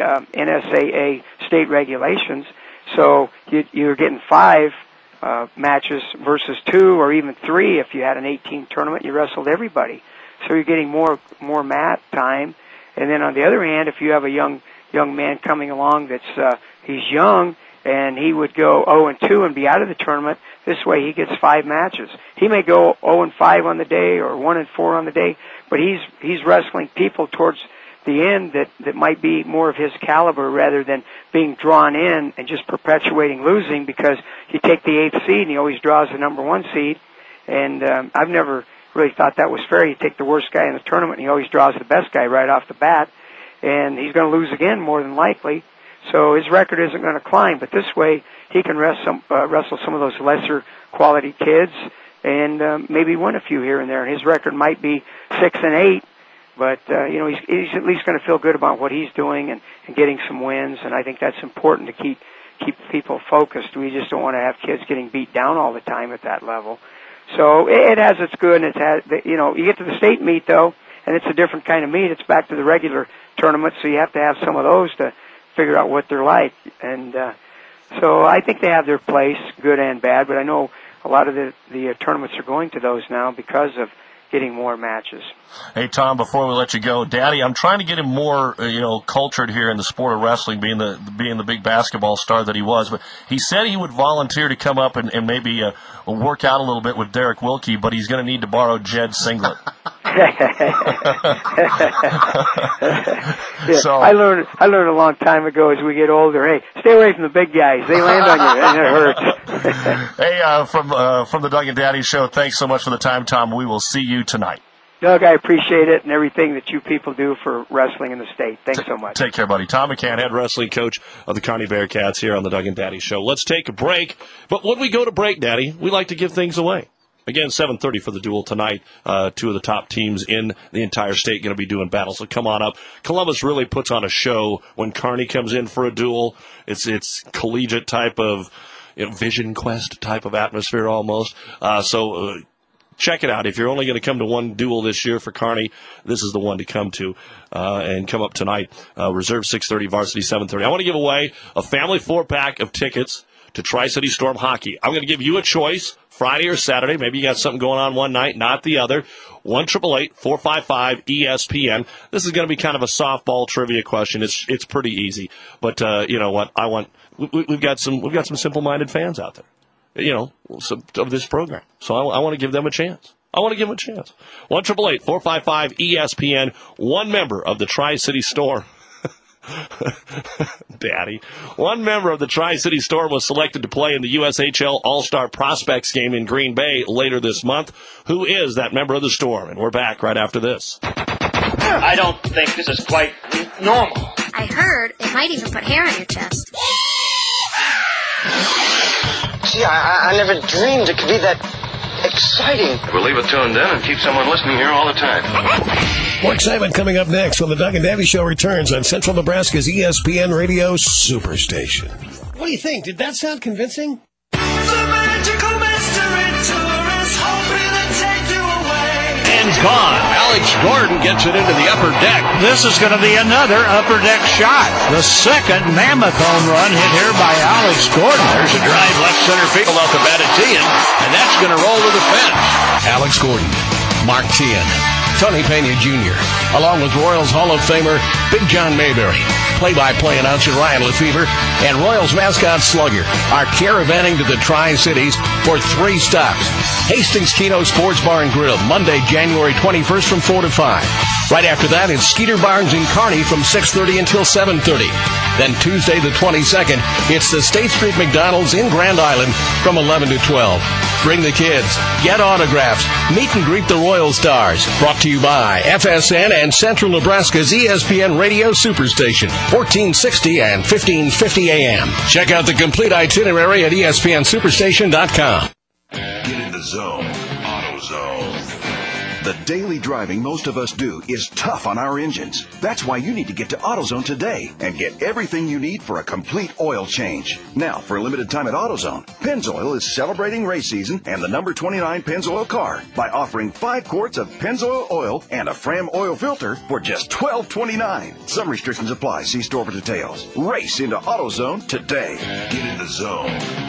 NSAA state regulations. So you're getting 5 matches versus 2 or even 3 if you had an 18 tournament. You wrestled everybody. So you're getting more mat time. And then on the other hand, if you have a young man coming along that's he's young and he would go 0-2 and be out of the tournament, this way he gets 5 matches. He may go 0-5 on the day or 1-4 on the day, but he's wrestling people towards the end that might be more of his caliber rather than being drawn in and just perpetuating losing, because you take the 8th seed and he always draws the number 1 seed. And I've never really thought that was fair. You take the worst guy in the tournament and he always draws the best guy right off the bat, and he's going to lose again more than likely. So his record isn't going to climb, but this way he can wrestle some of those lesser quality kids and maybe win a few here and there. And his record might be 6-8, but he's at least going to feel good about what he's doing and getting some wins. And I think that's important to keep people focused. We just don't want to have kids getting beat down all the time at that level. So it has its good, and you get to the state meet though, and it's a different kind of meet. It's back to the regular tournament, so you have to have some of those to figure out what they're like. And so I think they have their place, good and bad, but I know a lot of the tournaments are going to those now because of getting more matches. Hey, Tom, before we let you go, Daddy, I'm trying to get him more, cultured here in the sport of wrestling, being the big basketball star that he was. But he said he would volunteer to come up and maybe work out a little bit with Derek Wilkie, but he's going to need to borrow Jed's singlet. So I learned a long time ago, as we get older, hey, stay away from the big guys. They land on you, and it hurts. Hey, from the Doug and Daddy Show, thanks so much for the time, Tom. We will see you tonight. Doug, I appreciate it and everything that you people do for wrestling in the state. Thanks so much. Take care, buddy. Tom McCann, head wrestling coach of the Kearney Bearcats here on the Doug and Daddy Show. Let's take a break. But when we go to break, Daddy, we like to give things away. Again, 7:30 for the duel tonight. Two of the top teams in the entire state going to be doing battle. So come on up. Columbus really puts on a show when Kearney comes in for a duel. It's collegiate type of Vision Quest type of atmosphere almost. Check it out. If you're only going to come to one duel this year for Kearney, this is the one to come to and come up tonight. Reserve 6:30, varsity 7:30. I want to give away a family 4-pack of tickets to Tri-City Storm Hockey. I'm going to give you a choice, Friday or Saturday. Maybe you got something going on one night, not the other. 1-888-455-ESPN. This is going to be kind of a softball trivia question. It's pretty easy, but you know what? We've got some simple-minded fans out there, of this program. So I want to give them a chance. 1-888-455-ESPN. One member of the Tri-City Storm. Daddy. One member of the Tri-City Storm was selected to play in the USHL All-Star Prospects game in Green Bay later this month. Who is that member of the Storm? And we're back right after this. I don't think this is quite normal. I heard it might even put hair on your chest. See, I never dreamed it could be that exciting. We'll leave it tuned in and keep someone listening here all the time. More excitement coming up next when the Doug and Daddy Show returns on Central Nebraska's ESPN Radio Superstation. What do you think? Did that sound convincing? The magical mystery tourist hoping to take you away. And gone. Alex Gordon gets it into the upper deck. This is going to be another upper deck shot. The second mammoth home run hit here by Alex Gordon. There's a drive left center field off the Batatian, and that's going to roll to the fence. Alex Gordon, Mark Tian, Tony Pena Jr., along with Royals Hall of Famer Big John Mayberry, play-by-play announcer Ryan Lefevre, and Royals mascot Slugger are caravanning to the Tri-Cities for 3 stops. Hastings Keno Sports Bar and Grill, Monday, January 21st from 4 to 5. Right after that, it's Skeeter Barnes in Kearney from 6:30 until 7:30. Then Tuesday the 22nd, it's the State Street McDonald's in Grand Island from 11 to 12. Bring the kids, get autographs, meet and greet the Royal Stars. Brought to you by FSN and Central Nebraska's ESPN Radio Superstation, 1460 and 1550 AM. Check out the complete itinerary at ESPNSuperstation.com. Get in the zone. AutoZone. The daily driving most of us do is tough on our engines. That's why you need to get to AutoZone today and get everything you need for a complete oil change. Now, for a limited time at AutoZone, Pennzoil is celebrating race season and the number 29 Pennzoil car by offering 5 quarts of Pennzoil oil and a Fram oil filter for just $12.29. Some restrictions apply. See store for details. Race into AutoZone today. Get in the zone.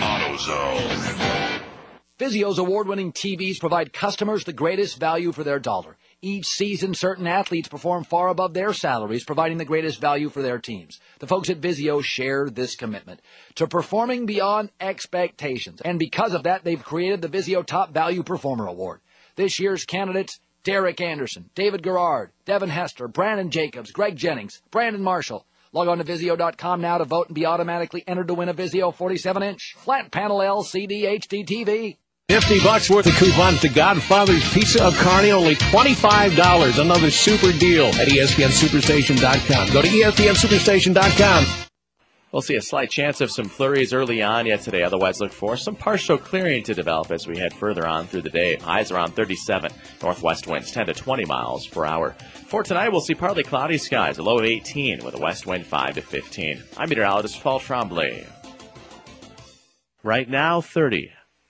AutoZone. Vizio's award-winning TVs provide customers the greatest value for their dollar. Each season, certain athletes perform far above their salaries, providing the greatest value for their teams. The folks at Vizio share this commitment to performing beyond expectations. And because of that, they've created the Vizio Top Value Performer Award. This year's candidates, Derek Anderson, David Garrard, Devin Hester, Brandon Jacobs, Greg Jennings, Brandon Marshall. Log on to Vizio.com now to vote and be automatically entered to win a Vizio 47-inch flat panel LCD HD TV. $50 worth of coupons to Godfather's Pizza of Kearney, only $25. Another super deal at ESPNSuperstation.com. Go to ESPNSuperstation.com. We'll see a slight chance of some flurries early on yet today. Otherwise, look for some partial clearing to develop as we head further on through the day. Highs around 37. Northwest winds 10 to 20 miles per hour. For tonight, we'll see partly cloudy skies, a low of 18 with a west wind 5 to 15. I'm meteorologist Paul Tremblay. Right now, 30.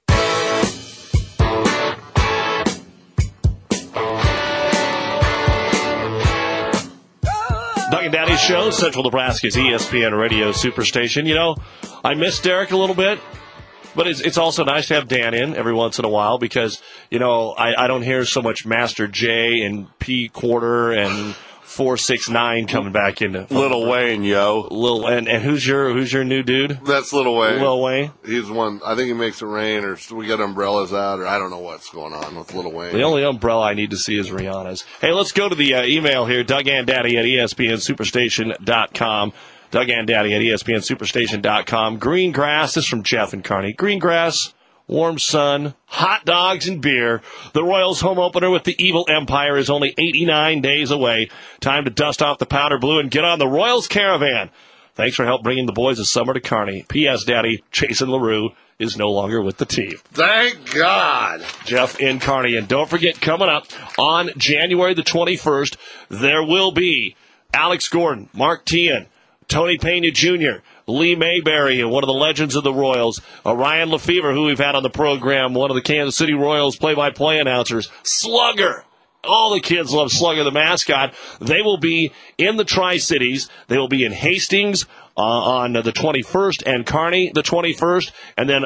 Doug and Daddy Show, Central Nebraska's ESPN Radio Superstation. You know, I miss Derek a little bit. But it's also nice to have Dan in every once in a while because, I don't hear so much Master J and P Quarter and 469 coming back into Lil Wayne, yo. And who's your new dude? That's Lil Wayne. Lil Wayne. He's the one. I think he makes it rain, or we got umbrellas out, or I don't know what's going on with Lil Wayne. The only umbrella I need to see is Rihanna's. Hey, let's go to the email here. DougAndDaddy at ESPNSuperstation.com. DougAndDaddy at ESPNSuperstation.com. Green grass. This is from Jeff and Kearney. Green grass. Warm sun, hot dogs, and beer. The Royals home opener with the Evil Empire is only 89 days away. Time to dust off the powder blue and get on the Royals caravan. Thanks for help bringing the boys of summer to Kearney. P.S. Daddy, Jason LaRue is no longer with the team. Thank God. Jeff in Kearney. And don't forget, coming up on January the 21st, there will be Alex Gordon, Mark Teahan, Tony Pena Jr., Lee Mayberry, one of the legends of the Royals, Ryan Lefevre, who we've had on the program, one of the Kansas City Royals play-by-play announcers, Slugger. All the kids love Slugger, the mascot. They will be in the Tri-Cities. They will be in Hastings on the 21st and Kearney the 21st, and then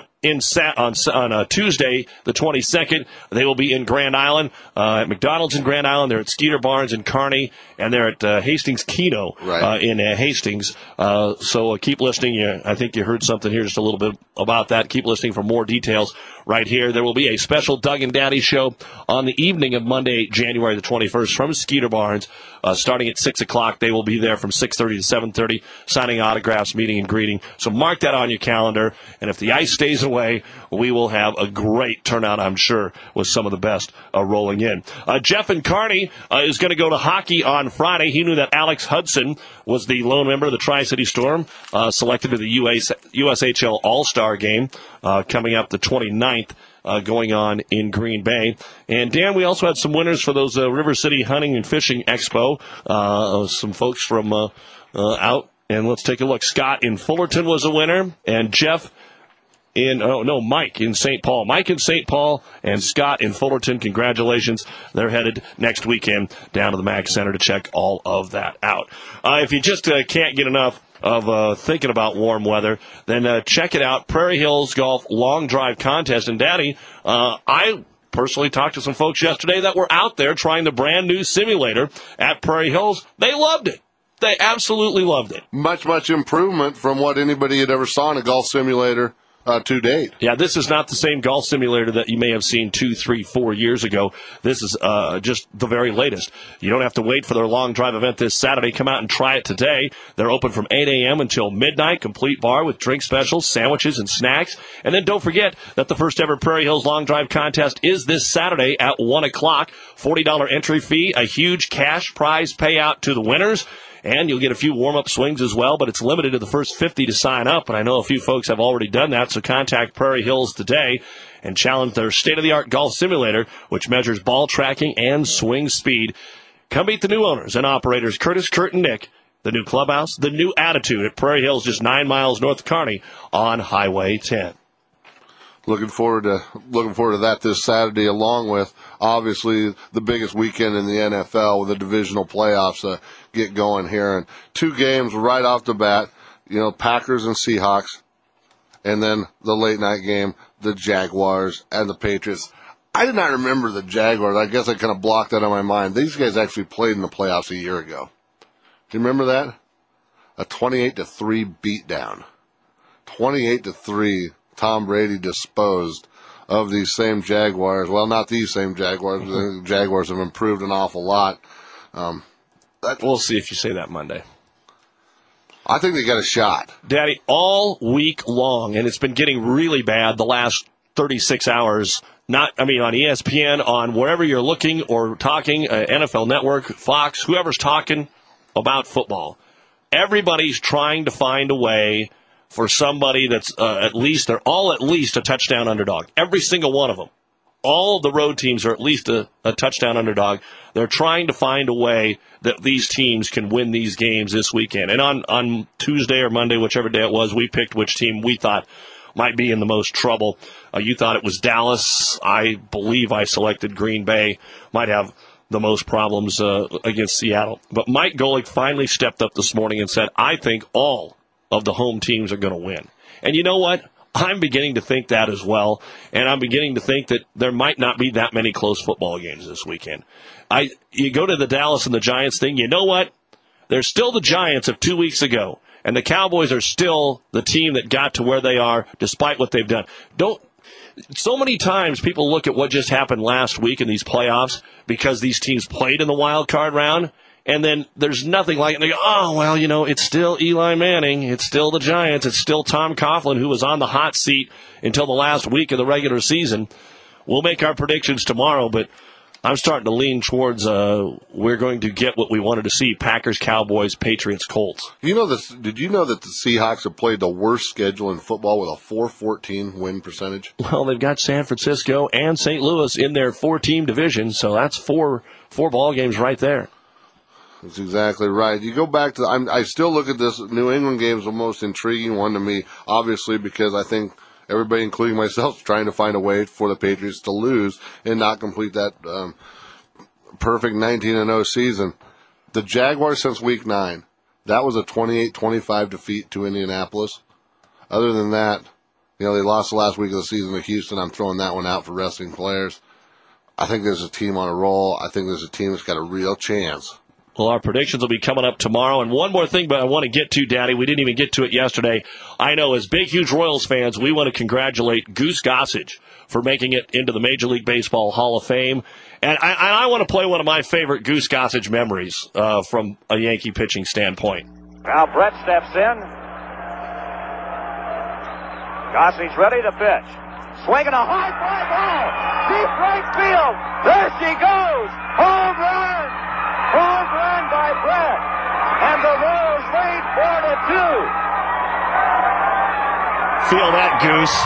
on Tuesday the 22nd they will be in Grand Island at McDonald's in Grand Island. They're at Skeeter Barnes in Kearney, and they're at Hastings Keno in Hastings. So keep listening. I think you heard something here just a little bit about that. Keep listening for more details right here. There will be a special Doug and Daddy show on the evening of Monday, January the 21st from Skeeter Barnes, starting at 6 o'clock. They will be there from 6:30 to 7:30, signing autographs, meeting and greeting. So mark that on your calendar. And if the ice stays away, we will have a great turnout, I'm sure, with some of the best rolling in. Jeff in Kearney is going to go to hockey on Friday. He knew that Alex Hudson was the lone member of the Tri-City Storm, selected to the USHL All-Star game coming up the 29th. Going on in Green Bay. And, Dan, we also had some winners for those River City Hunting and Fishing Expo. Some folks from out. And let's take a look. Scott in Fullerton was a winner. And Jeff Mike in St. Paul. Mike in St. Paul and Scott in Fullerton, congratulations. They're headed next weekend down to the Mack Center to check all of that out. If you just can't get enough of thinking about warm weather, then check it out. Prairie Hills Golf Long Drive Contest. And, Daddy, I personally talked to some folks yesterday that were out there trying the brand new simulator at Prairie Hills. They loved it. They absolutely loved it. Much improvement from what anybody had ever saw in a golf simulator to date. Yeah, this is not the same golf simulator that you may have seen 2, 3, 4 years ago. This is just the very latest. You don't have to wait for their long drive event this Saturday. Come out and try it today. They're open from 8 a.m. until midnight. Complete bar with drink specials, sandwiches, and snacks. And then don't forget that the first ever Prairie Hills Long Drive Contest is this Saturday at 1 o'clock. $40 entry fee, a huge cash prize payout to the winners. And you'll get a few warm-up swings as well, but it's limited to the first 50 to sign up. And I know a few folks have already done that, so contact Prairie Hills today and challenge their state-of-the-art golf simulator, which measures ball tracking and swing speed. Come meet the new owners and operators, Curtis, Kurt, and Nick. The new clubhouse, the new attitude at Prairie Hills, just 9 miles north of Kearney on Highway 10. Looking forward to that this Saturday, along with obviously the biggest weekend in the NFL with the divisional playoffs get going here, and 2 games right off the bat. Packers and Seahawks, and then the late night game, the Jaguars and the Patriots. I did not remember the Jaguars. I guess I kind of blocked that on my mind. These guys actually played in the playoffs a year ago. Do you remember that? A 28-3 beatdown. 28-3. Tom Brady disposed of these same Jaguars. Well, not these same Jaguars. The Jaguars have improved an awful lot. We'll see if you say that Monday. I think they got a shot. Daddy, all week long, and it's been getting really bad the last 36 hours. On ESPN, on wherever you're looking or talking, NFL Network, Fox, whoever's talking about football. Everybody's trying to find a way for somebody that's they're all at least a touchdown underdog. Every single one of them. All of the road teams are at least a touchdown underdog. They're trying to find a way that these teams can win these games this weekend. And on Tuesday or Monday, whichever day it was, we picked which team we thought might be in the most trouble. You thought it was Dallas. I believe I selected Green Bay. Might have the most problems against Seattle. But Mike Golick finally stepped up this morning and said, I think all of the home teams are going to win. And you know what? I'm beginning to think that as well, and I'm beginning to think that there might not be that many close football games this weekend. You go to the Dallas and the Giants thing, you know what? They're still the Giants of 2 weeks ago, and the Cowboys are still the team that got to where they are despite what they've done. So many times people look at what just happened last week in these playoffs because these teams played in the wild card round, and then there's nothing like it. And they go, oh, well, it's still Eli Manning. It's still the Giants. It's still Tom Coughlin, who was on the hot seat until the last week of the regular season. We'll make our predictions tomorrow, but I'm starting to lean towards we're going to get what we wanted to see, Packers, Cowboys, Patriots, Colts. Did you know that the Seahawks have played the worst schedule in football with a 4-14 win percentage? Well, they've got San Francisco and St. Louis in their 4-team division, so that's four ball games right there. That's exactly right. You go back to, I still look at this New England game as the most intriguing one to me, obviously, because I think everybody, including myself, is trying to find a way for the Patriots to lose and not complete that perfect 19-0 season. The Jaguars since Week 9, that was a 28-25 defeat to Indianapolis. Other than that, they lost the last week of the season to Houston. I'm throwing that one out for resting players. I think there's a team on a roll. I think there's a team that's got a real chance. Well, our predictions will be coming up tomorrow. And one more thing, but I want to get to, Daddy. We didn't even get to it yesterday. I know as big, huge Royals fans, we want to congratulate Goose Gossage for making it into the Major League Baseball Hall of Fame. And I want to play one of my favorite Goose Gossage memories from a Yankee pitching standpoint. Now Brett steps in. Gossage ready to pitch. Swinging a high fly ball. Deep right field. There she goes. Home run. Home run by Brett, and the Royals lead 4-2. Feel that, Goose.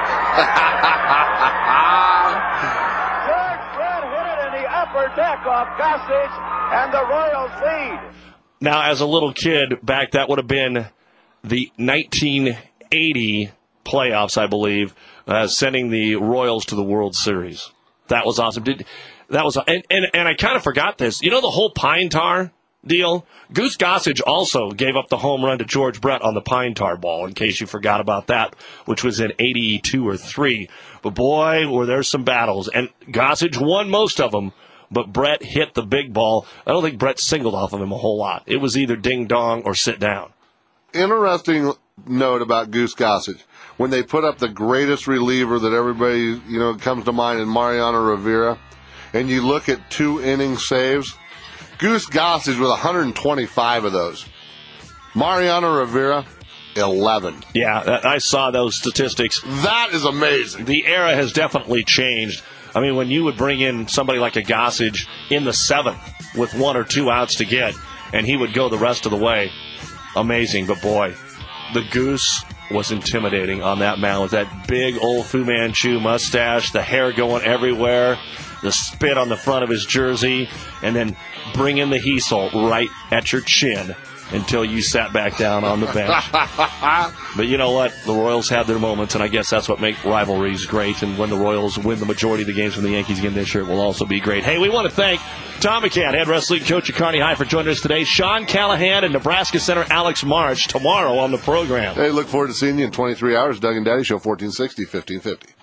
George Brett hit it in the upper deck off Gossage, and the Royals lead. Now, as a little kid, that would have been the 1980 playoffs, I believe, sending the Royals to the World Series. That was awesome. And I kind of forgot this. The whole pine tar deal? Goose Gossage also gave up the home run to George Brett on the pine tar ball, in case you forgot about that, which was in 82 or 3. But boy, were there some battles. And Gossage won most of them, but Brett hit the big ball. I don't think Brett singled off of him a whole lot. It was either ding dong or sit down. Interesting note about Goose Gossage. When they put up the greatest reliever that everybody, comes to mind in Mariano Rivera, and you look at 2-inning saves, Goose Gossage with 125 of those. Mariano Rivera, 11. Yeah, I saw those statistics. That is amazing. The era has definitely changed. I mean, when you would bring in somebody like a Gossage in the 7th with 1 or 2 outs to get, and he would go the rest of the way, amazing. But boy, the Goose was intimidating on that mound with that big old Fu Manchu mustache, the hair going everywhere, the spit on the front of his jersey, and then bring in the Heasel right at your chin until you sat back down on the bench. But you know what? The Royals had their moments, and I guess that's what makes rivalries great. And when the Royals win the majority of the games from the Yankees again this year, it will also be great. Hey, we want to thank Tom McCann, head wrestling coach at Kearney High, for joining us today. Sean Callahan and Nebraska Center Alex March tomorrow on the program. Hey, look forward to seeing you in 23 hours. Doug and Daddy Show, 1460, 1550.